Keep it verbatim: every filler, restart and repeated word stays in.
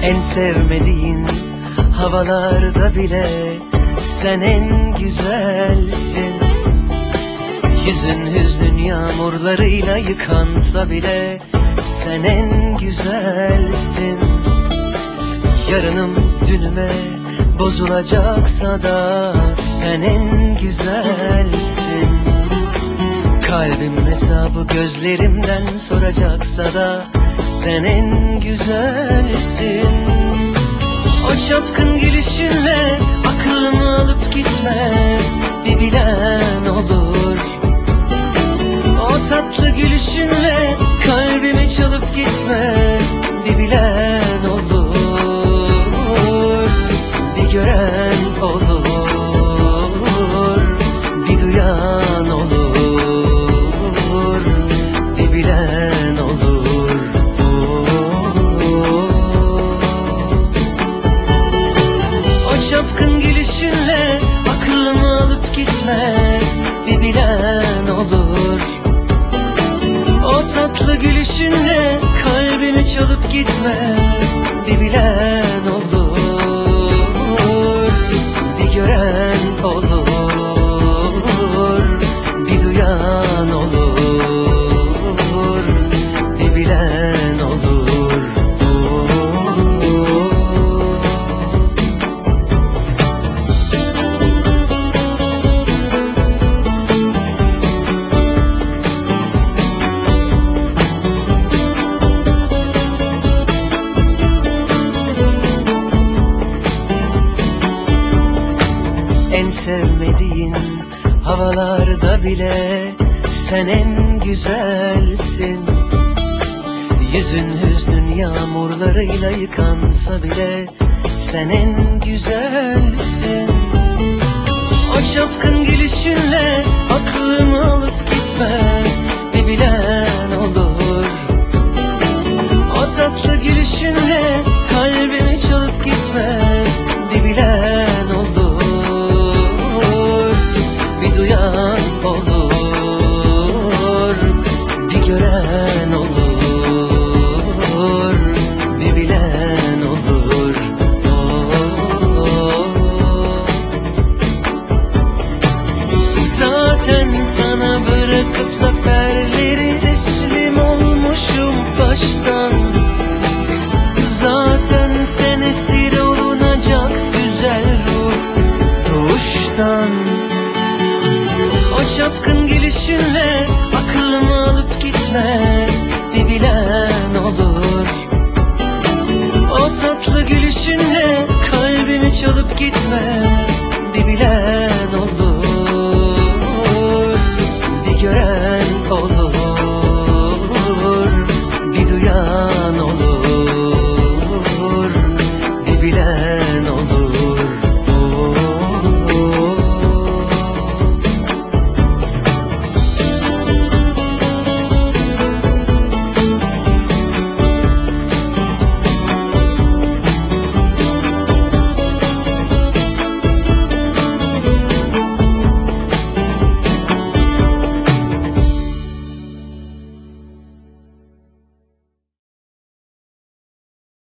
En sevmediğin havalarda bile sen en güzelsin. Yüzün hüznün yağmurlarıyla yıkansa bile sen en güzelsin. Yarınım dünüme bozulacaksa da sen en güzelsin. Kalbim hesabı gözlerimden soracaksa da sen en güzelsin. O çapkın gülüşünle aklımı alıp gitme, bir bilen olur. O tatlı gülüşünle kalbimi çalıp gitme, bir bilen olur. Bir gören olur, bir duyan olur, bir bilen olur. O çapkın gülüşünle aklımı alıp gitme, bir bilen olur. O tatlı gülüşünle kalbimi çalıp gitme, bir bilen olur. Bir gören olur, bir duyan olur, bir bilen olur. En sevmediğin havalarda bile sen en güzelsin. Yüzün hüznün yağmurlarıyla yıkansa bile sen en güzelsin. O çapkın gülüşünle aklımı alıp gitme, bir bilen olur. O tatlı gülüşünle